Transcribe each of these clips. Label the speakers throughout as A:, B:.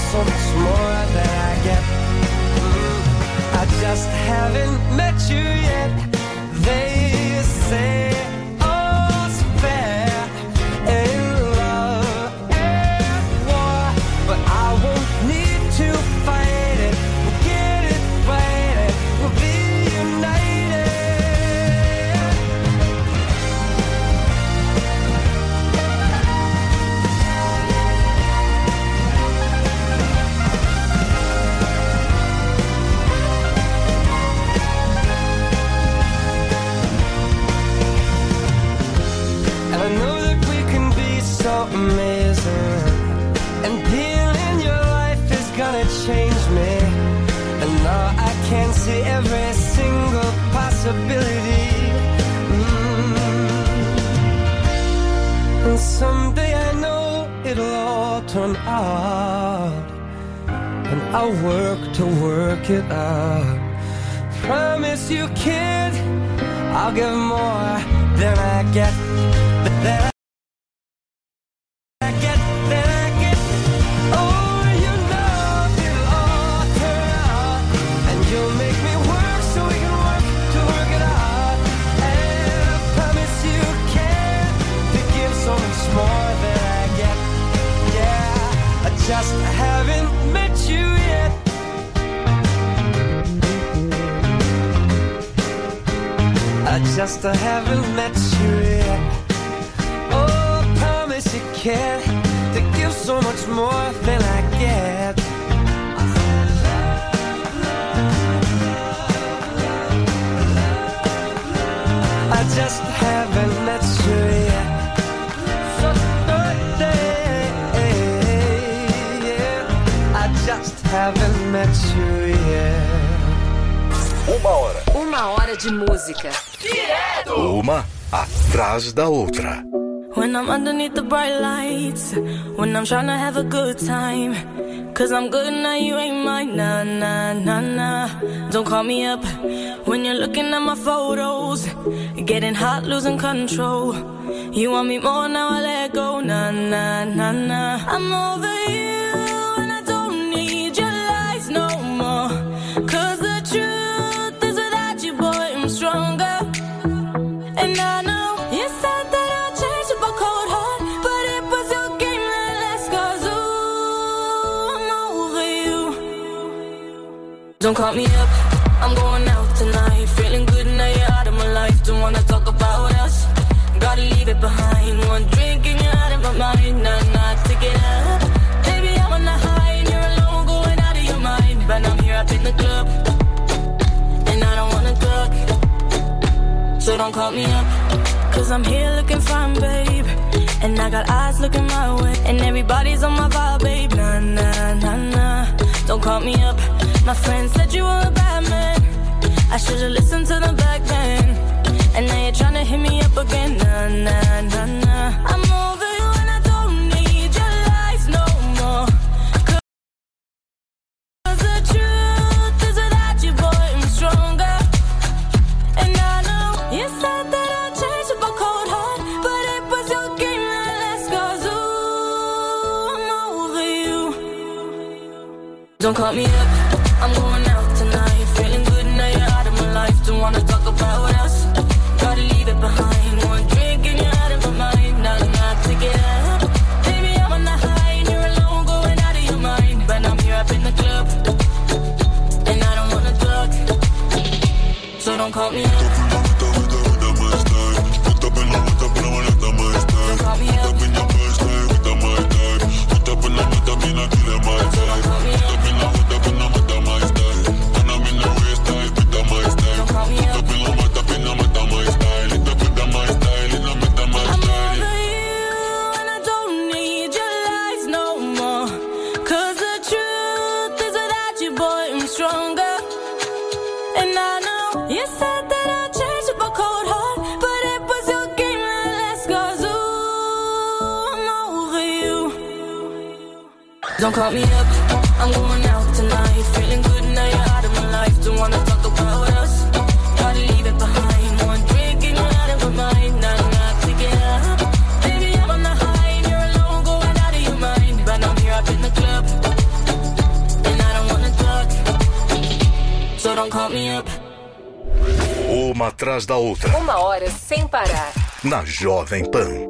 A: so much more than I get. I just haven't met you yet. They say all's fair in love and war, but I won't need to fight it. We'll get it right, we'll be united. And I know that we can be so amazing, and being in your life is gonna change me. And now I can see every single possibility. And someday I know it'll all turn out, and I'll work to work it out. Promise you, kid, I'll give more than I get. Than I get, than I get. Oh, you know it'll all turn out, and you'll make me work so we can work to work it out. And I promise you can to give so much more than I get. Yeah, I just haven't met you yet. I just haven't met you yet. Oh, I promise you can to give so much more than I get. I just haven't met you yet. So I just haven't met you yet.
B: Uma hora de música.
C: Uma atrás da outra.
D: When I'm underneath the bright lights, when I'm trying to have a good time, 'cause I'm good now, you ain't mine, nah, nah, nah, nah. Don't call me up when you're looking at my photos, getting hot, losing control. You want me more, now I let go, nah, nah, nah, nah. I'm over you and I don't need your lies no more, 'cause the truth is without you, boy, I'm stronger. And I know you said that I'll change with a cold heart, but it was your game that last, 'cause ooh, I'm over you. Don't call me up, I'm going out tonight, feeling good now you're out of my life. Don't wanna talk about us, gotta leave it behind. One drink and you're out of my mind, nah, take it up. Baby, I'm on the high and you're alone, going out of your mind. But I'm here up in the club, and I don't wanna talk, so don't call me up, 'cause I'm here looking fine, babe. And I got eyes looking my way, and everybody's on my vibe, babe. Nah, nah, nah, nah. Don't call me up. My friend said you were a bad man, I should've listened to them back then. And now you're trying to hit me up again. Nah, nah, nah, nah. I'm over you and I don't need your lies no more, 'cause the truth is without you, boy, I'm stronger. And I know you said that I'll change with a cold heart, but it was your game that last, 'cause ooh, I'm over you. Don't call me up, I'm going out tonight, feeling good now you're out of my life. Don't wanna talk about us, gotta leave it behind. One drink and you're out of my mind, nah, take it up. Baby, I'm on the high and you're alone, going out of your mind. But I'm here up in the club, and I don't wanna talk, so don't call me up. Don't call me up, I'm going out tonight, feeling good now you're out of my life. Don't wanna talk about us, gotta leave it behind. One drink and you're out of my mind, nah, take it up. Baby, I'm on the high and you're alone, going out of your mind. But I'm here up in the club,
C: Uma atrás da outra.
B: 1 hora sem parar.
C: Na Jovem Pan.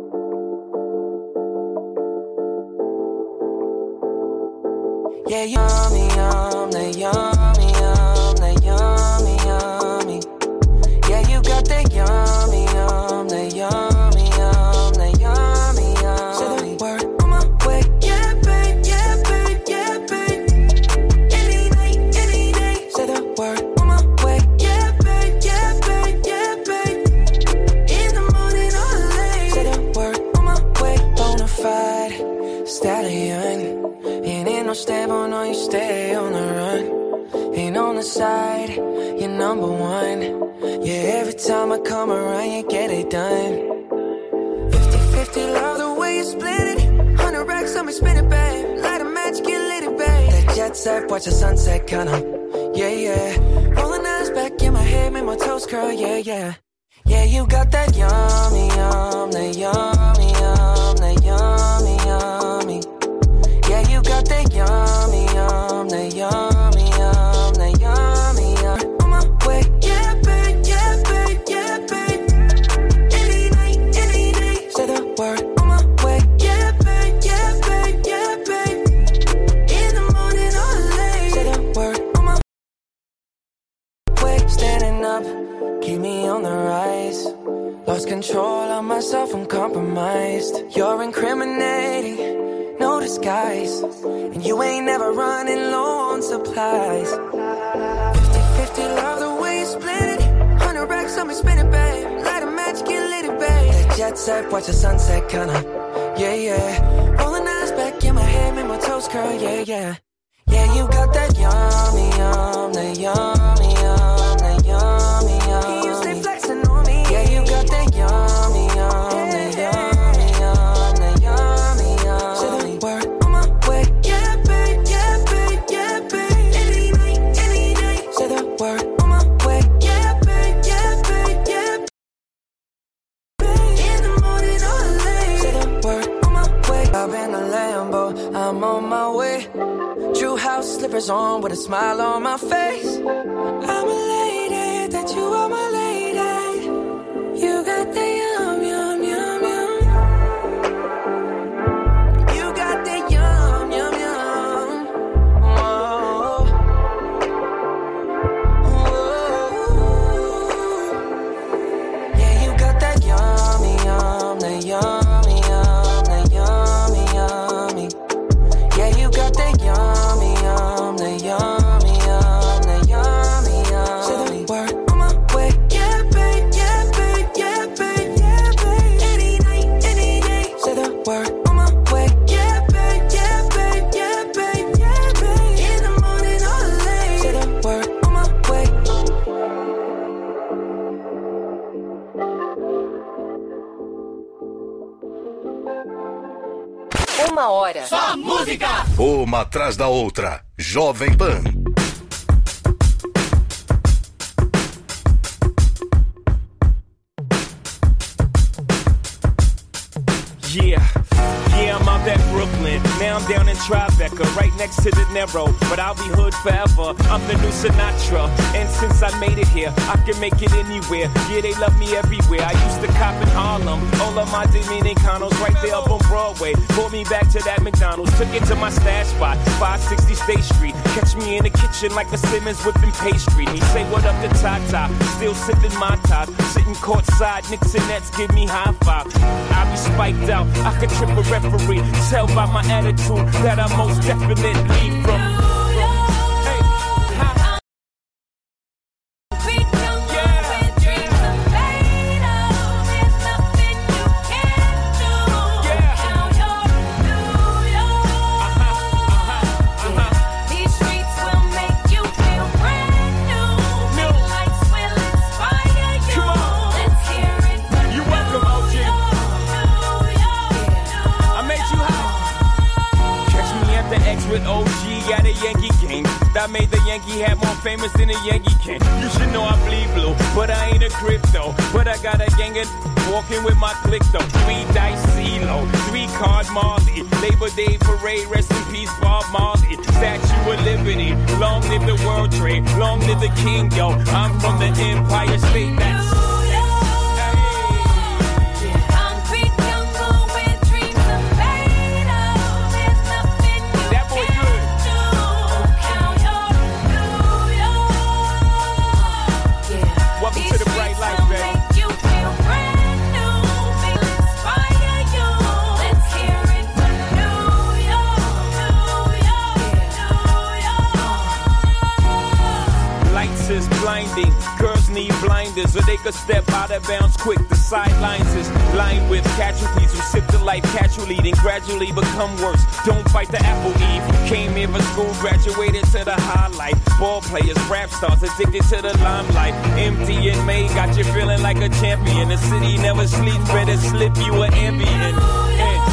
A: Yeah, yummy, yummy, yummy, yummy, yummy, yummy. Yeah, you got that yummy, yummy, yummy, yummy, yummy, yummy. Say the word on my way. Yeah, babe, yeah, babe, yeah, babe. Any night, any day. Say the word on my way. Yeah, babe, yeah, babe, yeah, babe. In the morning or late. Say the word on my way. Bonafide stallion. Ain't no stable, no, you stay on the run. Ain't on the side, you're number one. Yeah, every time I come around, you get it done. 50-50, love the way you split it. 100 racks on me, spin it, babe. Light a match, get lit, babe. That jet set, watch the sunset, kinda. Yeah, yeah. Rolling eyes back in my head, make my toes curl, yeah, yeah. Yeah, you got that yummy, yum, that yummy, yum, that yummy, yummy. Yeah, you got that yummy, yum, that yummy, yum, that yummy, yum. On my way, yeah, babe, yeah, babe, yeah, babe. Any night, any day. Say the word on my way, yeah, babe, yeah, babe, yeah, babe. In the morning or late. Say the word on my way. Standing up, keep me on the rise. Lost control of myself, I'm compromised. You're incriminating. No disguise, and you ain't never running low on supplies. 50-50, love the way you split it. 100 racks on me, spin it, babe. Light a match, get lit, babe. That jet set, watch the sunset, kinda. Yeah, yeah. Rolling eyes back in my head, make my toes curl, yeah, yeah. Yeah, you got that yummy, yum, that yummy, yum, that yummy, yum. You stay flexing on me. Yeah, you got that yummy, yum, that yummy. I'm on my way. True house slippers on with a smile on my face. I'm elated that you are my lady. You got the yum, yum, yum, yum. You got the yum, yum, yum. Whoa. Whoa. Yeah, you got that yummy, yum, that yummy, yum, that yummy, yummy. Yeah, you got that yummy, yum, that yummy, yum, that yummy, yum. Say the word on my way. Yeah, babe, yeah, babe, yeah, babe, yeah, babe. Any night, any day. Say the word on my way. Yeah, babe, yeah, babe, yeah, babe, yeah, babe. In the morning or late. Say the word on my way.
B: 1 hora.
E: Só música!
C: Uma atrás da outra. Jovem Pan.
F: Yeah, I'm out at Brooklyn. Now I'm down in Tribeca, right next to De Niro. But I'll be hood forever. I'm the new Sinatra. And since I made it here, I can make it anywhere. Yeah, they love me everywhere. I used to cop in Harlem. All of my Dominicanos right there up on Broadway. Pulled me back to that McDonald's. Took it to my stash spot, 560 State Street. Catch me in the kitchen like a Simmons whipping pastry. He say what up to Tata. Still sipping my top. Sitting courtside, Knicks and Nets give me high five. I be spiked out. I could trip a referee. Tell by my attitude that I most definitely from. With OG at a Yankee game. That made the Yankee hat more famous than a Yankee can. You should know I bleed blue, but I ain't a crypto. But I got a gang of walking with my click though. 3 dice CeeLo, 3 card Marley. Labor Day parade, rest in peace Bob Marley. Statue of Liberty. Long live the World Trade. Long live the King, yo. I'm from the Empire State. That's blinding. Girls need blinders so they could step out of bounds quick. The sidelines is lined with casualties who sip the life casually, then gradually become worse. Don't fight the apple eve. Came here for school, graduated to the highlight. Ball players, rap stars, addicted to the limelight. Empty and May got you feeling like a champion. The city never sleeps, better slip you an ambient.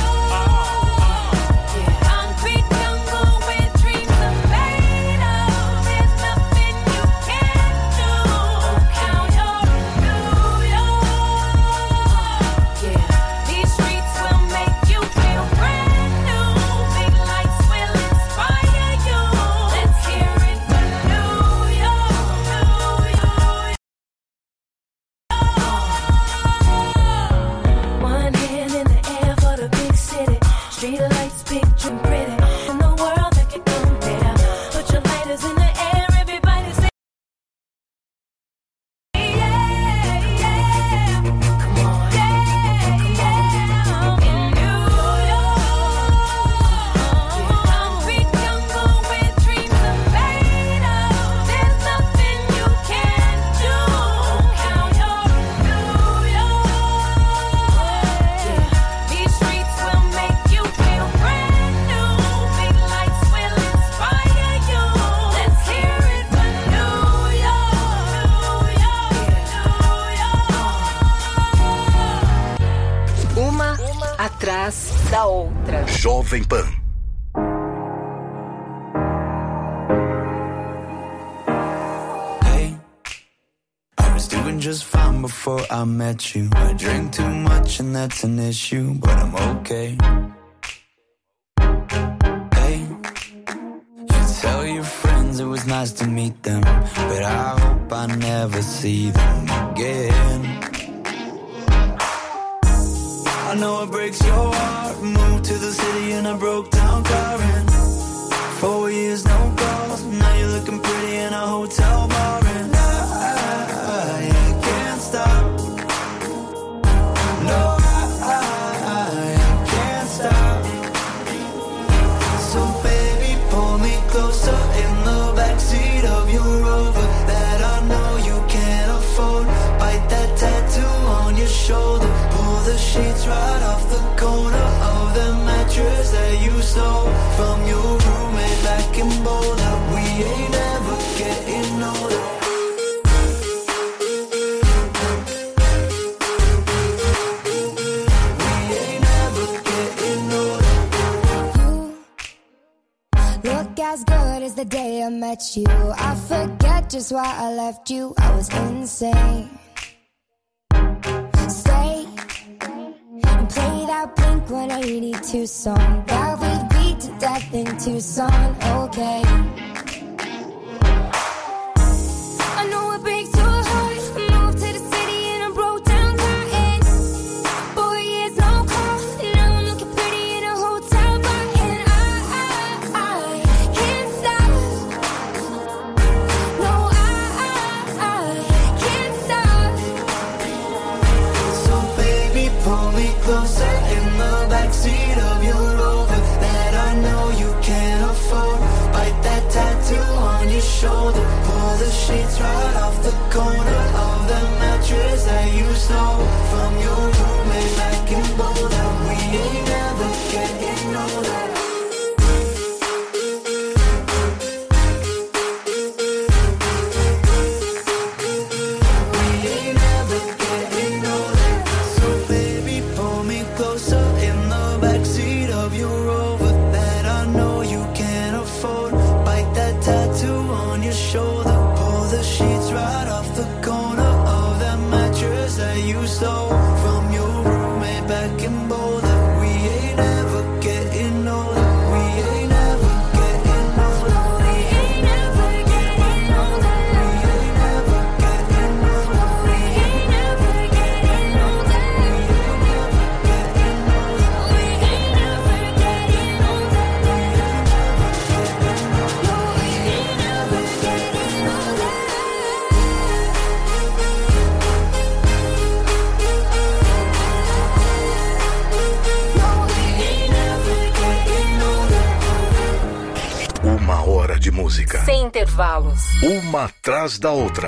B: Atrás da outra.
C: Jovem Pan.
E: Hey, I was doing just fine before I met you. I drink too much and that's an issue, but I'm okay. Hey, you tell your friends it was nice to meet them, but I hope I never see them again. I know it breaks your heart. Moved to the city in a broke down car and 4 years no calls. Now you're looking pretty in a hotel bar and I can't stop. No, I can't stop. So baby, pull me closer in the backseat of your Rover that I know you can't afford. Bite that tattoo on your shoulder. The sheets right off the corner of the mattress that you stole from your roommate back in Boulder. We ain't never getting older. We ain't never getting older.
G: You look as good as the day I met you. I forget just why I left you. I was insane. Play that Blink-182 song that we beat to death in Tucson, okay. I know it breaks your heart. Moved to the city in a broke down car and 4 years no call. Now I'm looking pretty in a hotel bar and I can't stop. No, I can't stop.
E: So baby, pull me closer in the backseat of your Rover that I know you can't afford. Bite that tattoo on your shoulder. Pull the sheets right off the corner of the mattress that you stole from your roommate back in Boulder. We ain't never getting older. Shoulder, pull the sheets right off the corner of that mattress that you stole from
C: de música.
B: Sem intervalos.
C: Uma atrás da outra.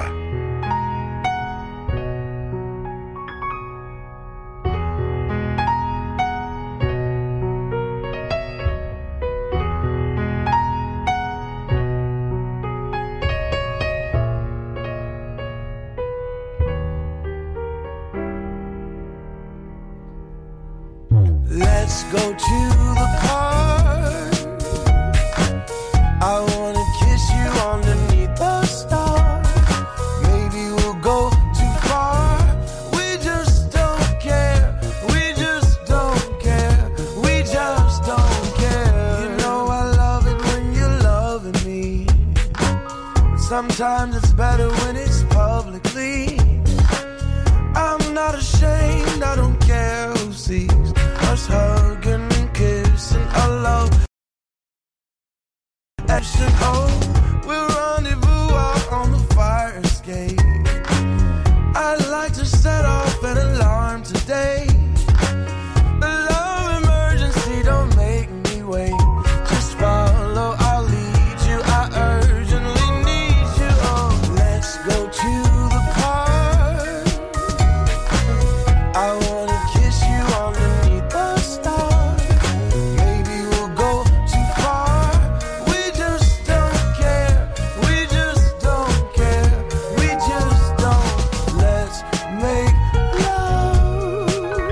E: Let's go to the park. I wanna kiss you underneath the stars. Maybe we'll go too far. We just don't care. We just don't care. We just don't care. You know I love it when you're loving me. Sometimes it's better when it's publicly. I'm not ashamed, I don't care who sees us hugging and kissing alone. Action, oh, we'll rendezvous out on the fire escape. I'd like to set off an alarm today. The love emergency, don't make me wait. Just follow, I'll lead you. I urgently need you. Oh, let's go to the park. I wanna kiss you underneath the stars. Maybe we'll go too far. We just don't care. We just don't care. We just don't. Let's make love.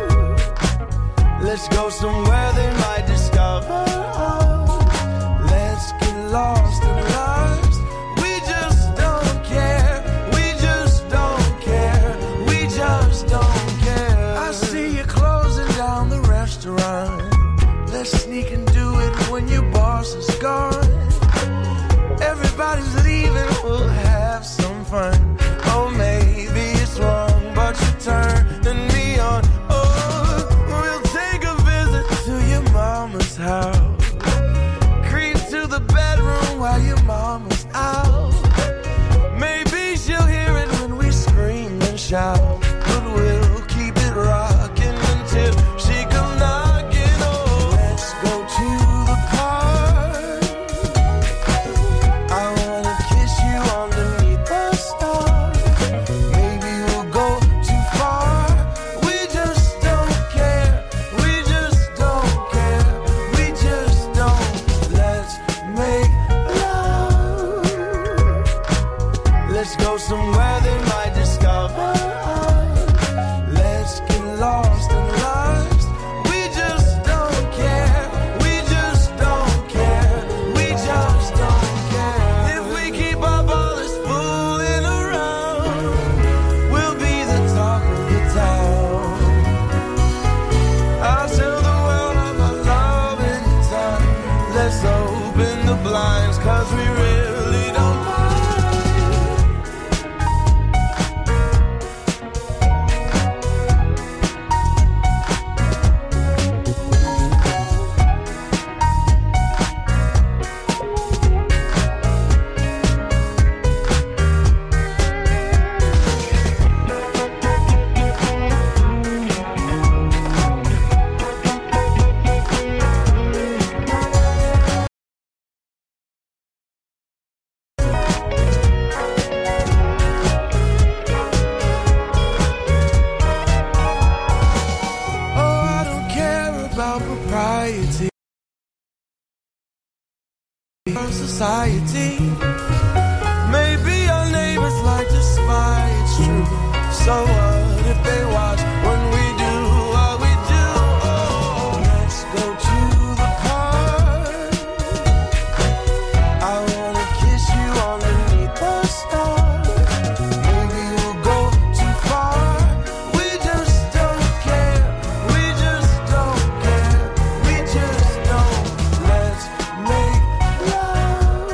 E: Let's go somewhere they might discover us. Let's get lost in lives. We just don't care. We just don't care. We just don't care. I see you closing down the restaurant. Let's sneak and do it when your boss is gone. Everybody's leaving, we'll have some fun. Oh, maybe it's wrong, but you turning me on. Oh, we'll take a visit to your mama's house. Creep to the bedroom while your mama's out. Maybe she'll hear it when we scream and shout. But we'll keep it rocking until she comes knocking. Oh, let's go to the park. I wanna kiss you underneath the stars. Maybe we'll go too far. We just don't care. We just don't care. We just don't. Let's make love. Let's go somewhere they might discover us. Let's get lost in lives. We just don't care. We just don't care. We just don't care. If we keep up all this fooling around, we'll be the talk of the town. I'll tell the world I'm a love in time. Let's open the blinds, 'cause we really don't mind. Oh, I don't care about propriety or society. Maybe our neighbors like to spy, it's true. So what if they watch when we do what we do? Oh, let's go to the park. I wanna kiss you underneath the stars. Maybe we'll go too far. We just don't care. We just don't care. We just don't. Let's make love.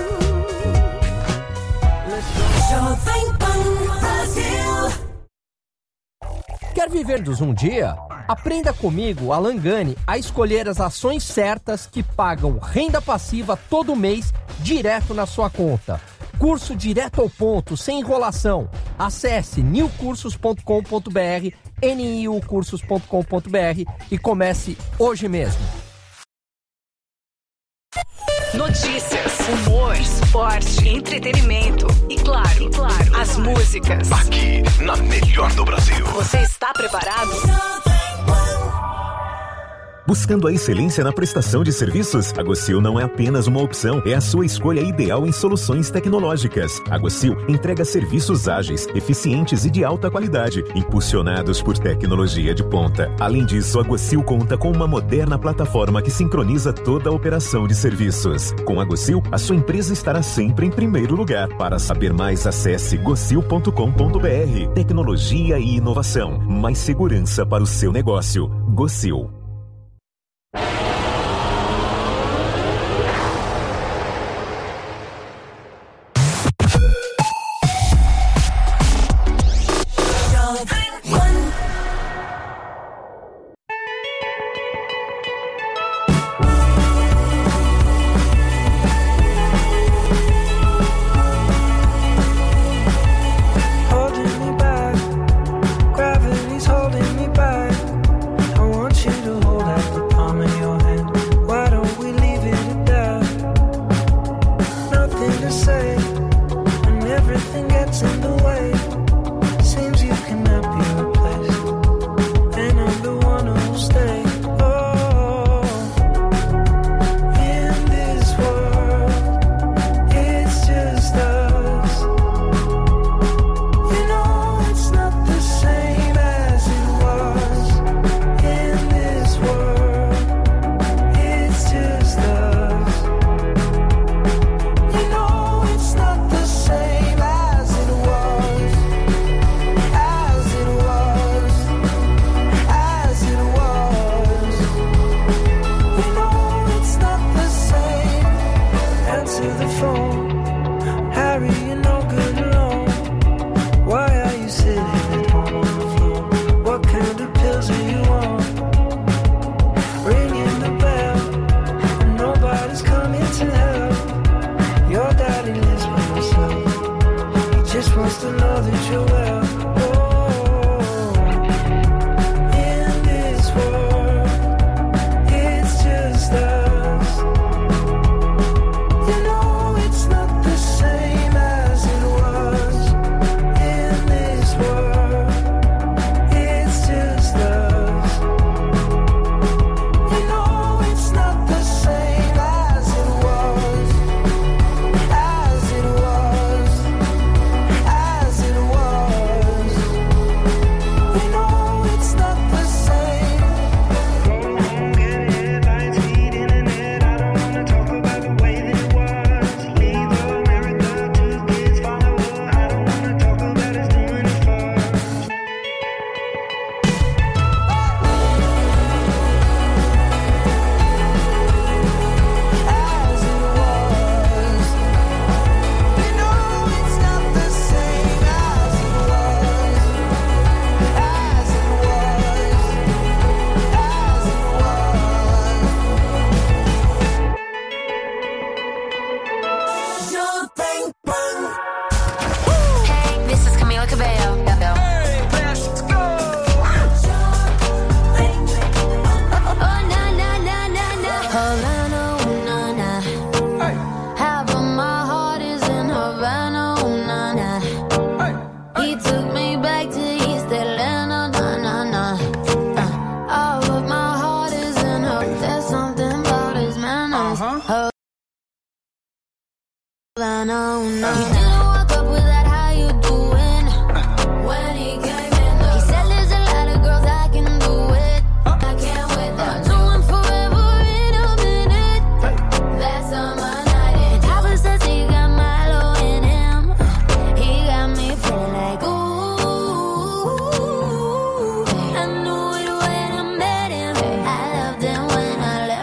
E: Let's go.
B: Jovem Pan Brasil.
H: Quer viver-dos um dia? Aprenda comigo, Alan Gani, a escolher as ações certas que pagam renda passiva todo mês direto na sua conta. Curso direto ao ponto, sem enrolação. Acesse newcursos.com.br, niucursos.com.br e comece hoje mesmo.
I: Notícias, humor, esporte, entretenimento e claro, as músicas.
C: Aqui, na melhor do Brasil.
I: Você está preparado?
J: Buscando a excelência na prestação de serviços? A Gocil não é apenas uma opção, é a sua escolha ideal em soluções tecnológicas. A Gocil entrega serviços ágeis, eficientes e de alta qualidade, impulsionados por tecnologia de ponta. Além disso, a Gocil conta com uma moderna plataforma que sincroniza toda a operação de serviços. Com a Gocil, a sua empresa estará sempre em primeiro lugar. Para saber mais, acesse gocil.com.br. Tecnologia e inovação. Mais segurança para o seu negócio. Gocil.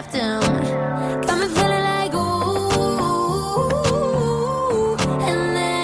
G: And then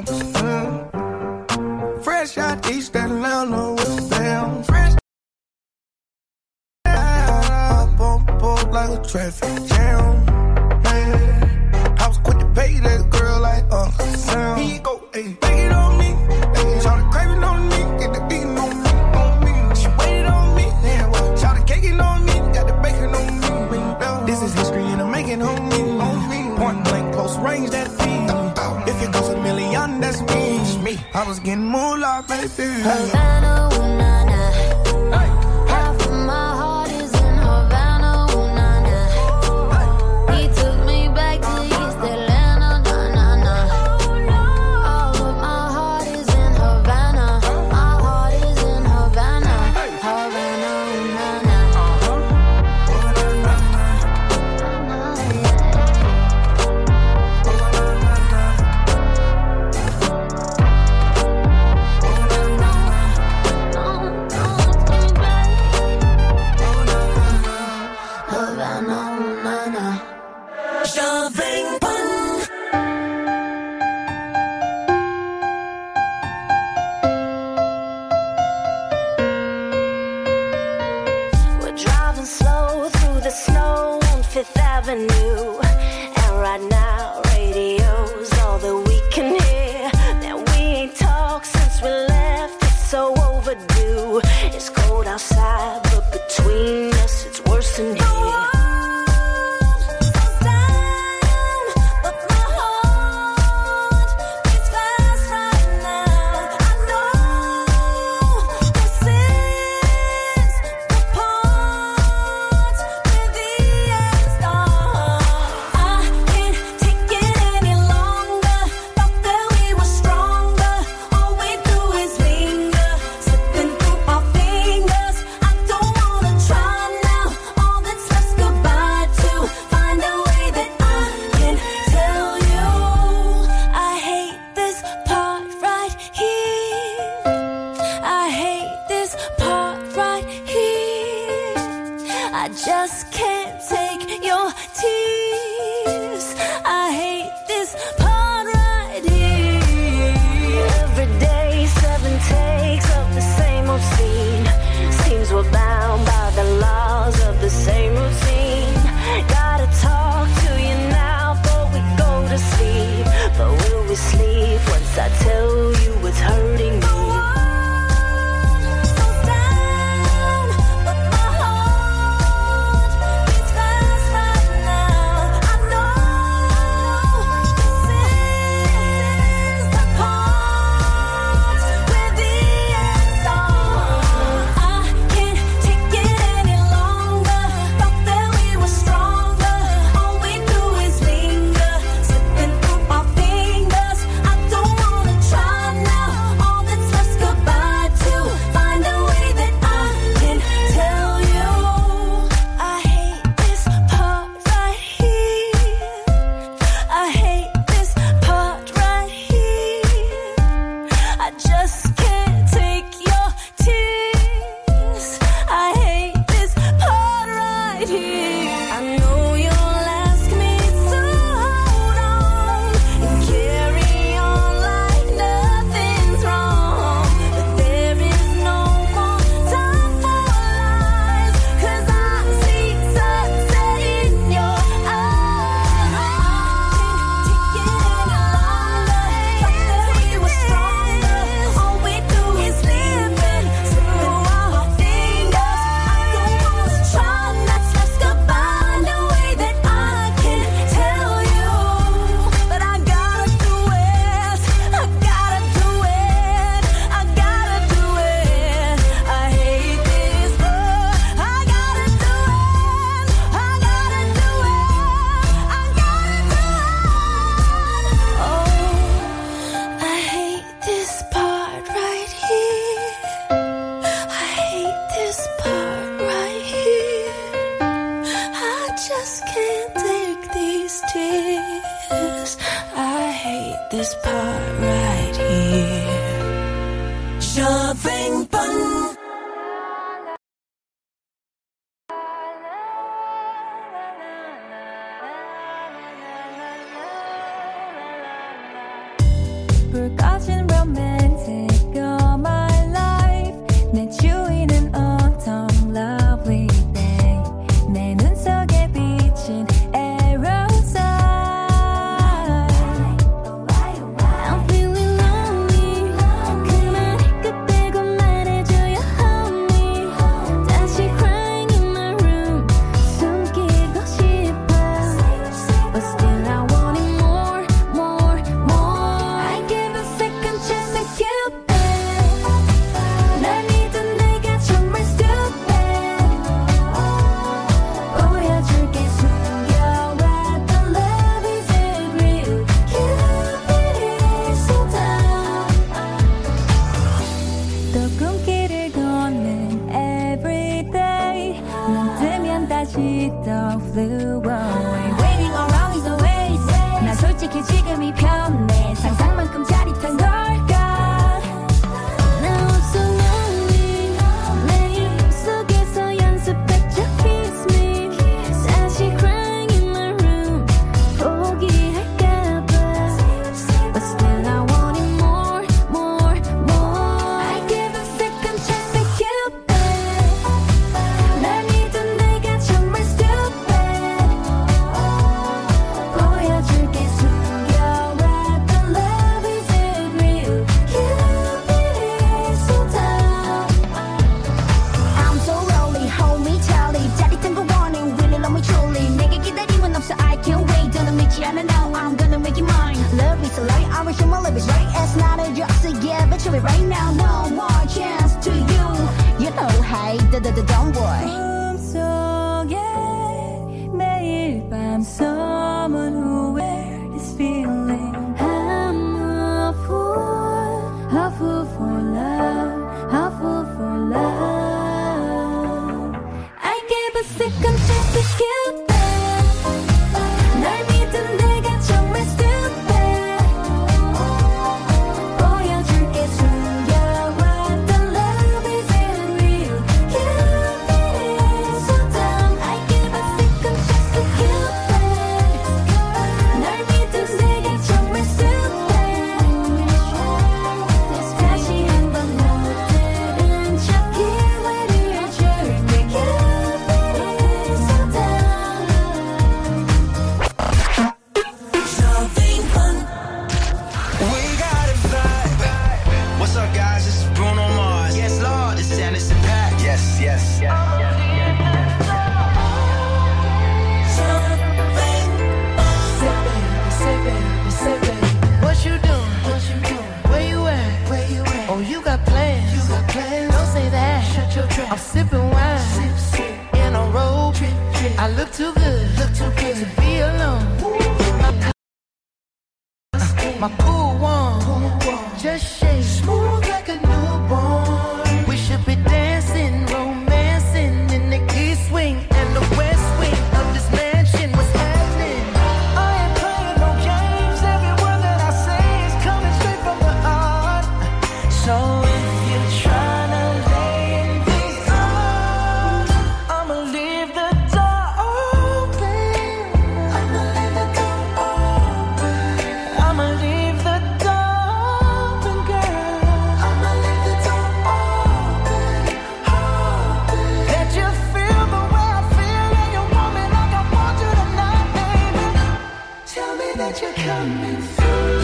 K: Fresh out East Atlanta, what's down? Fresh up like a traffic jam. Man, I was quick to pay that girl like Uncle Sam. Here you go, ayy, take it on me. Ayy, shout the craving on me, get the beating on me, on me. She waited on me, yeah, well, shout the caking on me, got the bacon on me. This is history and I'm making on me. Point blank, close range, that feed. If it goes a million, that's me. I was getting moolah, baby.
G: Havana, ooh, nah, nah. Half of my heart is in Havana, ooh, nah, nah. He took me back to East Atlanta, nah, nah, nah. All of my heart is in Havana. My heart is in Havana. Havana, ooh, nah, nah.
D: We're driving slow through the snow on Fifth Avenue. And right now, radio's all that we can hear. Now we ain't talked since we left, it's so overdue. It's cold outside, but between us, it's worse than here. I just can't take your tears. I hate this part right here. Every day, 7 takes of the same old scene. Seems we're bound by the laws of the same routine. Gotta talk to you now before we go to sleep. But will we sleep once I tell you it's hurting me?
G: So right now, one more chance to you. You know, hey, don't worry.
L: 꿈속에 매일 밤 someone who wear this feeling. I'm a fool for love, a fool for love. I gave a second chance to Cupid. 날 믿은 내가 정말 stupid. 보여줄게 숨겨왔던 love isn't real. Cupid is so dumb. I give a second chance to Cupid. 날 믿은 내가 정말 stupid. 다시 한번 못 들은 척 기회를 줄게. Cupid is so dumb.
E: Something fun. We got a vibe. What's up, guys? This is Bruno Mars. Yes, Lord. This is Anderson .Paak. Yes, yes, yes.
L: Say baby, what you doing? Where you at? Oh, you got plans. Don't say that. Shut your trap. I'm sipping wine. In a robe. I look too good to be alone. My cool one, just shake smooth like a newborn. We should be dancing, romancing in the east wing and the west wing of this mansion. What's happening? I ain't playing no games. Every word that I say is coming straight from the heart. So if you're tryna lay in these arms, I'ma leave the door open. I'ma leave the door open. I'ma leave the door open, girl. I'ma leave the door open, open. Let you feel the way I feel, and you want me like I want you tonight, baby. Tell me that you're coming through.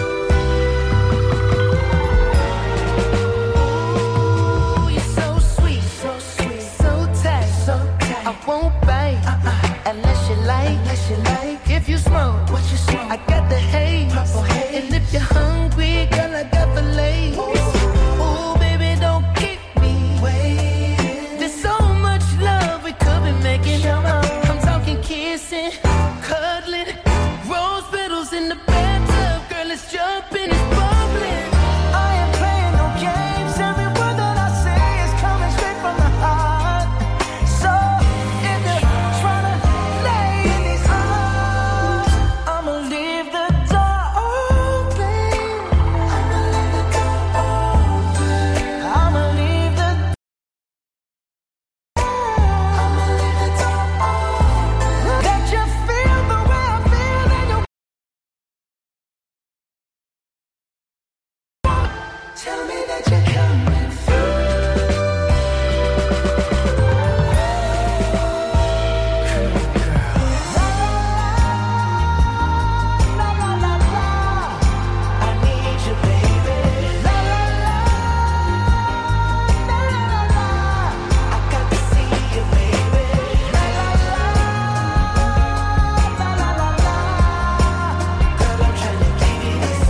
L: Ooh, you're so sweet, so tight, I won't bite unless you like. If you smoke, what you smoke? I got the haze. And if you're hungry, girl, I got fillets. Ooh, baby, don't keep me waiting. There's so much love we could be making. I'm talking kissing, cuddling, rose petals in the bathtub. Girl, let's jump in, it's bubbling. I ain't playing no games. Every word that I say is coming straight from the heart. So if you're tryna lay in these arms, I'ma leave the door open. I'ma leave the door open. I'ma leave the door open. Let you feel the way I feel, and you tell me that you're coming through. I need you, baby. I got to see you, baby. Girl, I'm tryna give you this.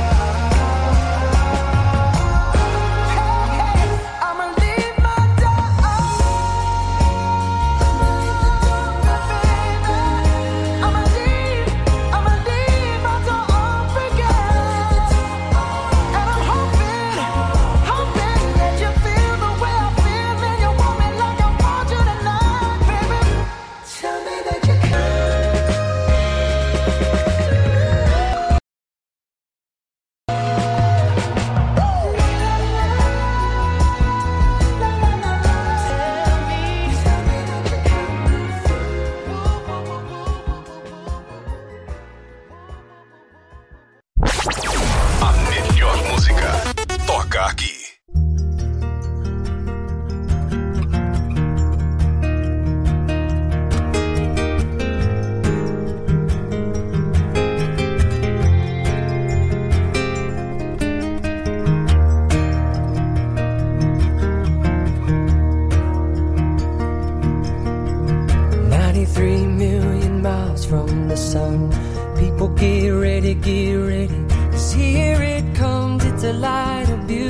L: I'ma leave my door open. I'ma leave my door open, girl. And I'm hoping that you feel the way I feel, and you want me like I want you tonight, baby. Tell me that you
C: A melhor música toca aqui.
A: From the sun, people get ready, 'cause here it comes, it's a light of beauty.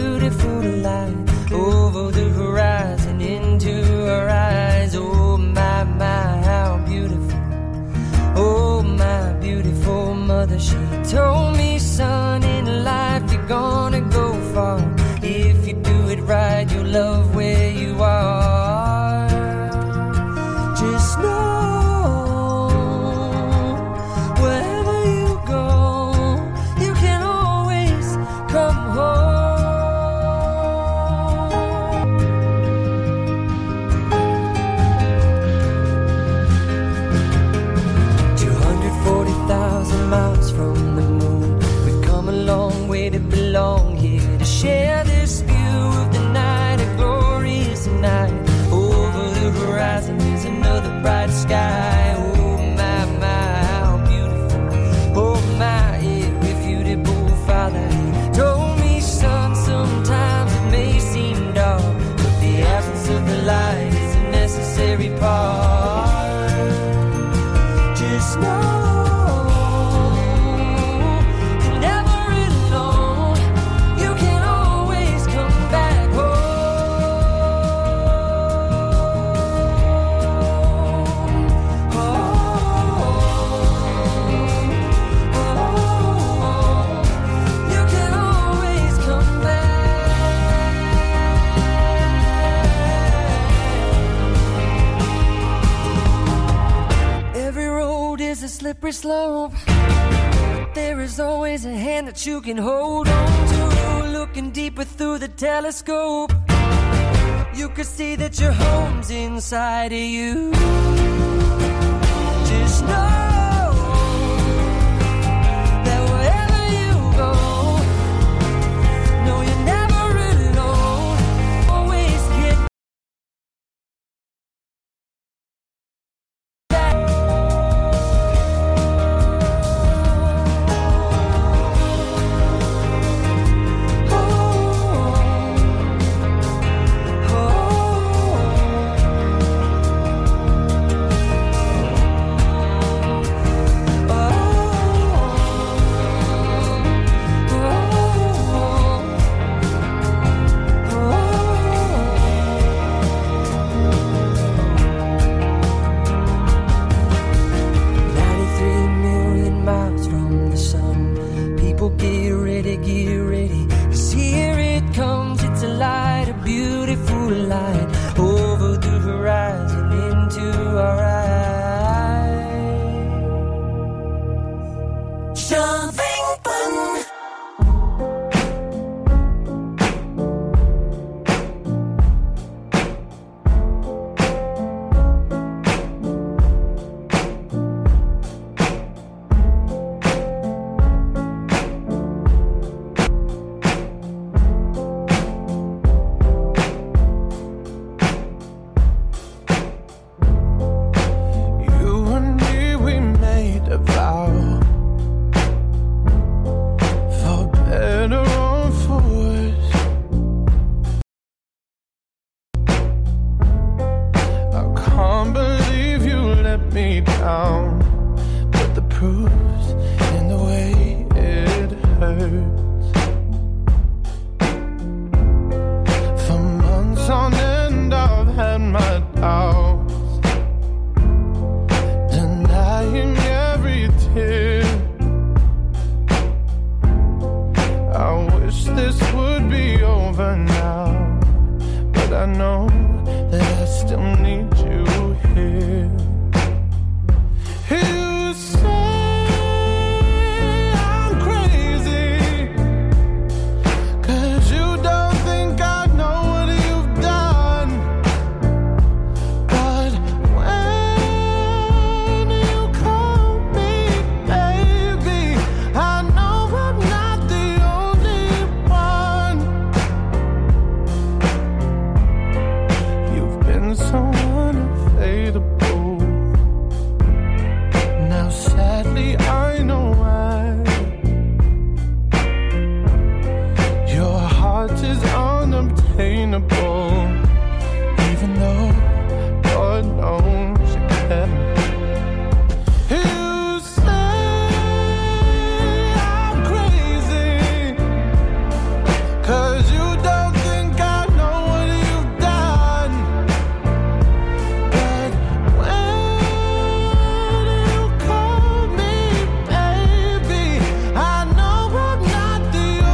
A: slippery slope. There is always a hand that you can hold on to. Looking deeper through the telescope, you could see that your home's inside of you. Just know that wherever you go, no, you're never alone. Always get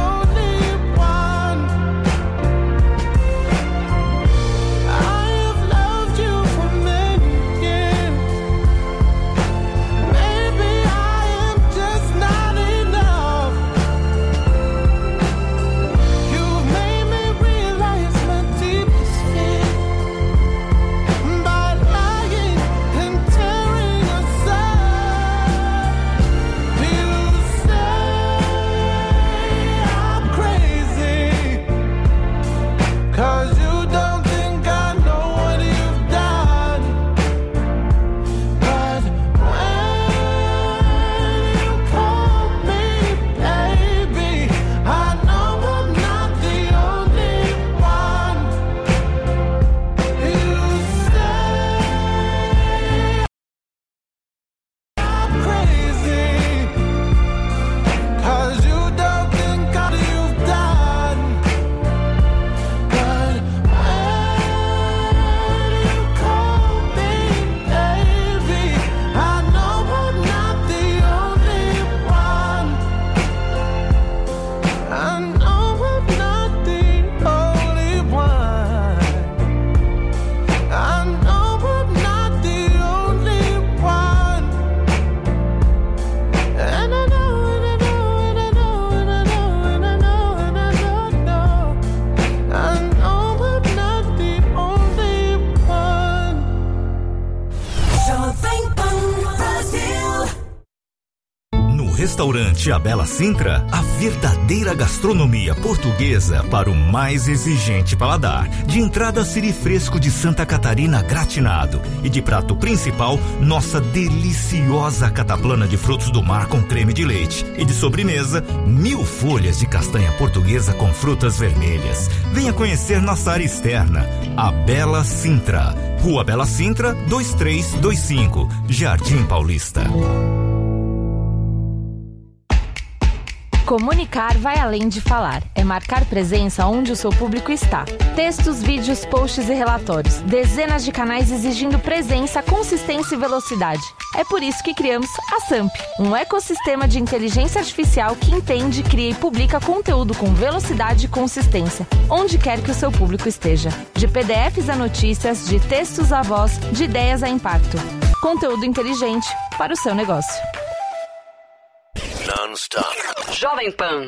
K: I have
M: Restaurante A Bela Sintra, a verdadeira gastronomia portuguesa para o mais exigente paladar. De entrada, siri fresco de Santa Catarina gratinado. E de prato principal, nossa deliciosa cataplana de frutos do mar com creme de leite. E de sobremesa, 1000 folhas de castanha portuguesa com frutas vermelhas. Venha conhecer nossa área externa, A Bela Sintra. Rua Bela Sintra, 2325, Jardim Paulista.
N: Comunicar vai além de falar. É marcar presença onde o seu público está. Textos, vídeos, posts e relatórios. Dezenas de canais exigindo presença, consistência e velocidade. É por isso que criamos a SAMP, um ecossistema de inteligência artificial que entende, cria e publica conteúdo com velocidade e consistência, onde quer que o seu público esteja. De PDFs a notícias, de textos a voz, de ideias a impacto. Conteúdo inteligente para o seu negócio.
C: Non-stop.
I: Jovem Pan.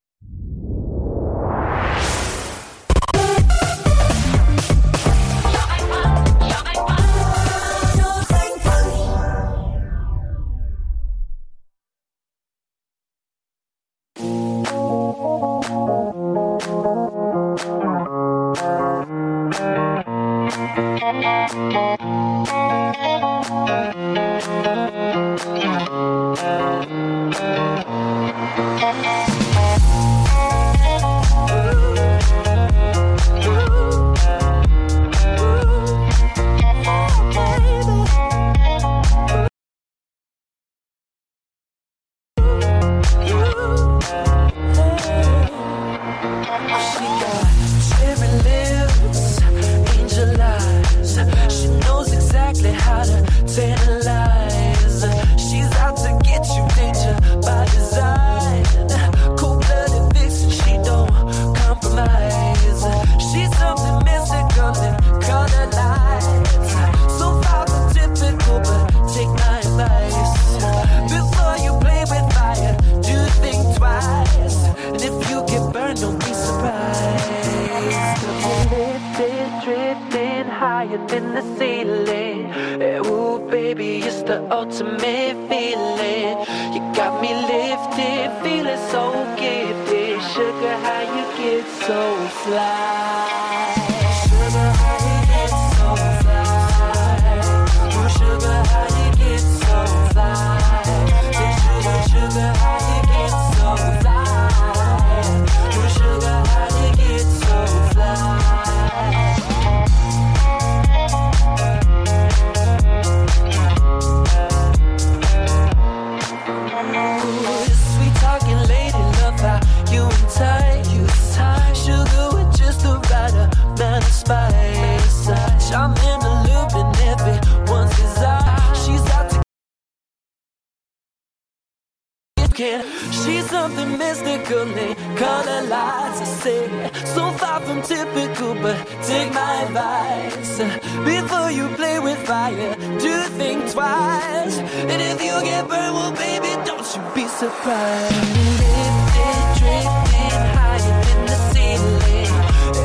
A: She's something mystical, color lights I say, so far from typical, but take my advice. Before you play with fire, do think twice. And if you get burned, well baby, don't you be surprised. Lifted, drifting higher than the ceiling.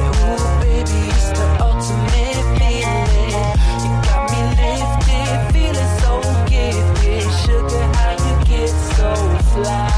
A: Ooh baby, it's the ultimate feeling. You got me lifted, feeling so gifted. Sugar, how you get so fly.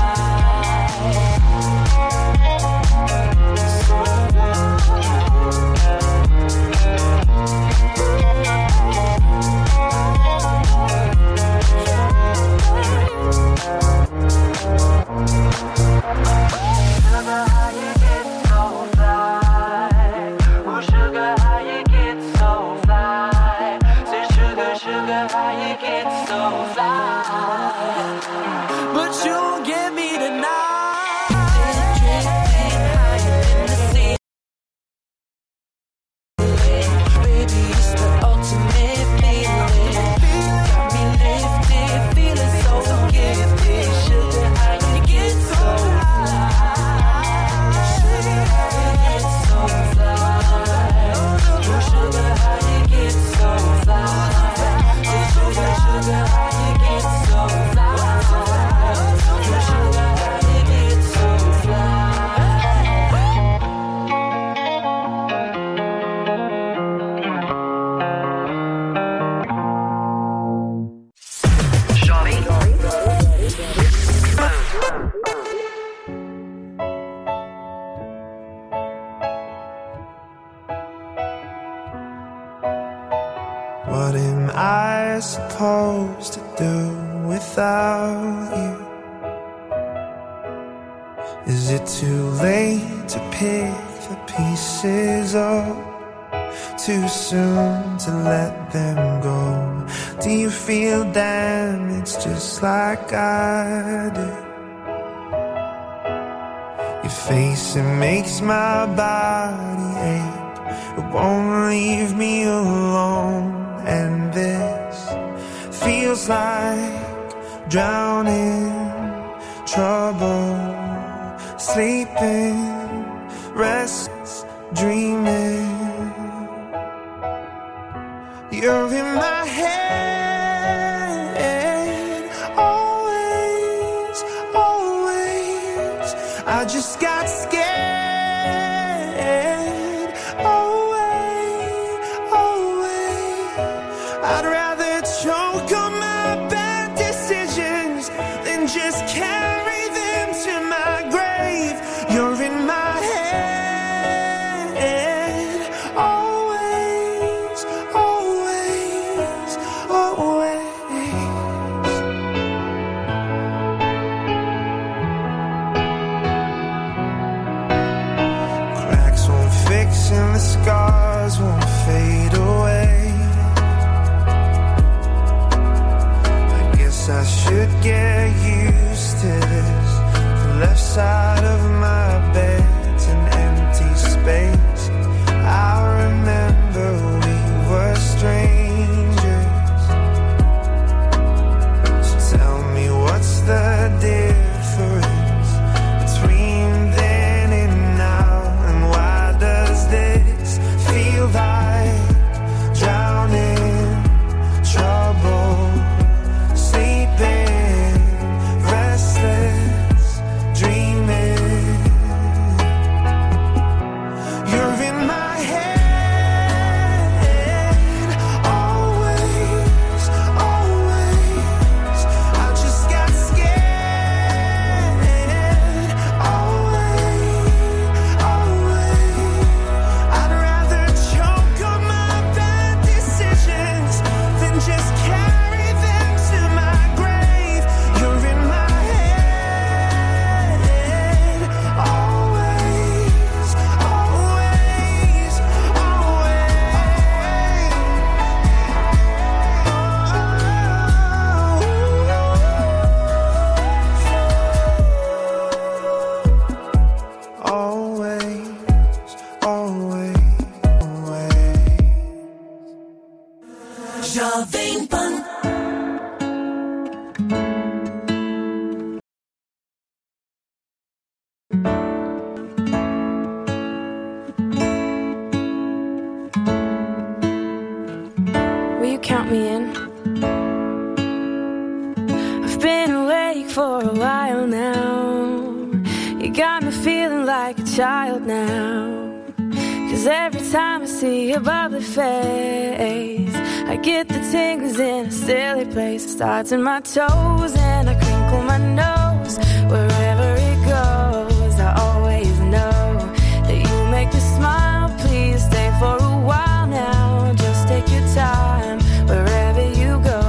K: What am I supposed to do without you? Is it too late to pick the pieces up? Too soon to let them go? Do you feel damaged just like I do? Your face, it makes my body ache. It won't leave me alone. And this feels like drowning, trouble, sleeping, restless, dreaming. You're in my head, always, always. I just got scared. I'd rather choke on my bad decisions than just carry them to my grave. You're in my head, always, always, always. Cracks won't fix and the scars won't fade away. I should get used to this. The left side of my bed's an empty space. I remember we were strangers. So tell me what's the difference between then and now? And why does this feel like drowning, trouble, restless, dreaming. You're in my head, always, always. I just got scared, always, always. I'd rather choke on my bad decisions than just carry them to my grave. You're in my head, always, always, always, always, always.
B: Jovem Pan.
D: Will you count me in? I've been awake for a while now. You got me feeling like a child now. 'Cause every time I see your bubbly face, I get the tingles in a silly place. It starts in my toes and I crinkle my nose. Wherever it goes, I always know that you make me smile. Please stay for a while now. Just take your time wherever you go.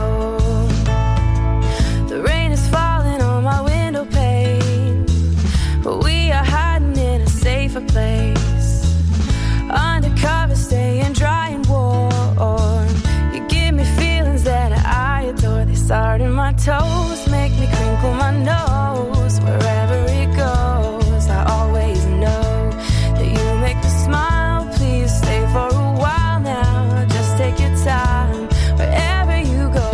D: The rain is falling on my window pane, but we are hiding in a safer place. Undercover, staying dry and warm. You give me feelings that I adore. They start in my toes, make me crinkle my nose. Wherever it goes, I always know that you make me smile. Please stay for a while now. Just take your time wherever you go.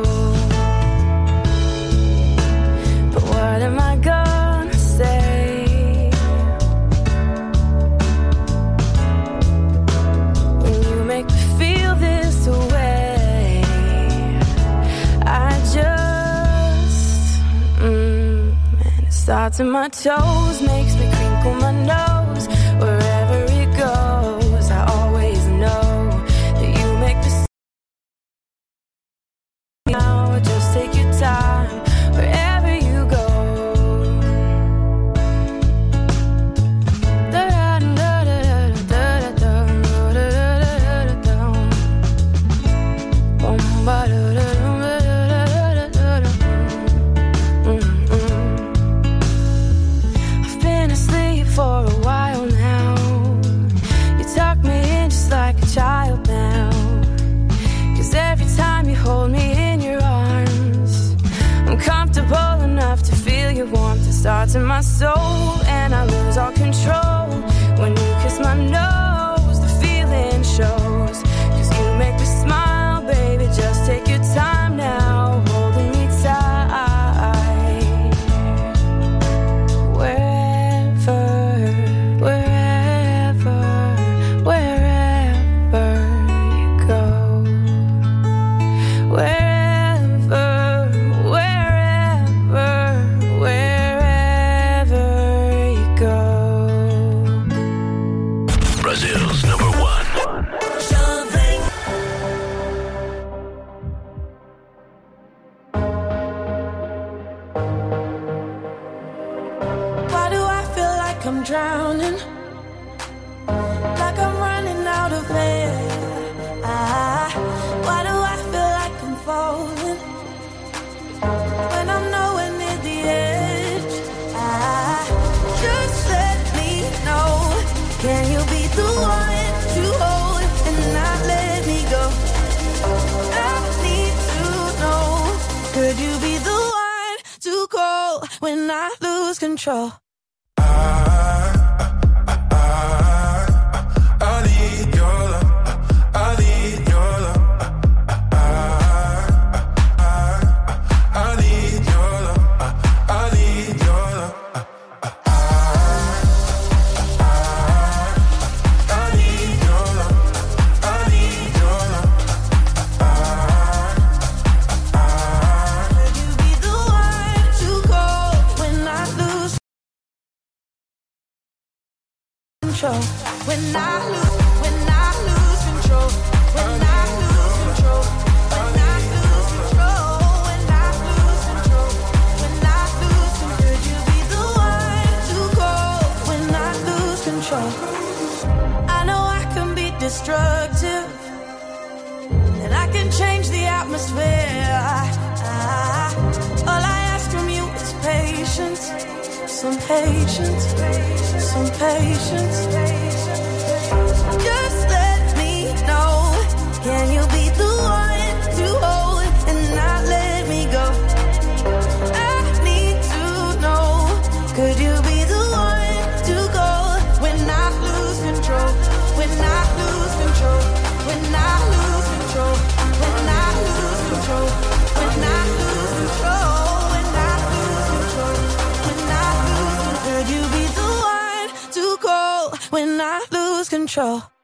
D: But what am I gonna say? Make me feel this way. I just and it starts in my toes, makes me crinkle my nose. Wherever it goes, I always know that you make me now. Just take your time wherever you go. starts in my soul, and I lose all control. When you kiss my nose, the feeling shows. 'Cause you make me smile, baby, just take your time now, holding me tight. Wherever you go.
C: Brazil's number one.
D: Why do I feel like I'm drowning? Like I'm running out of air. Why do I feel like I'm falling when I'm nowhere near the edge? Just let me know. Can you be the one to hold and not let me go? I need to know. Could you be the one to call when I lose control?
K: I need your love. I need your love. I need your love. I need your love. I need your love. I need your love.
D: Could you be the one to call when I lose control? When I lose control. When I lose control. When I lose control. When I lose control. When I lose control. Could you be the one to call when I lose control? I know I can be destructive, and I can change the atmosphere. All I ask from you is patience, some patience, some patience. Just let me know. Can you be the one to hold and not let me go? I need to know. Could you be the one to go when I lose control? When I lose control. When I lose control. When I lose control. When I lose control. When I lose control. When I lose control. Could you be the one to call when I lose control?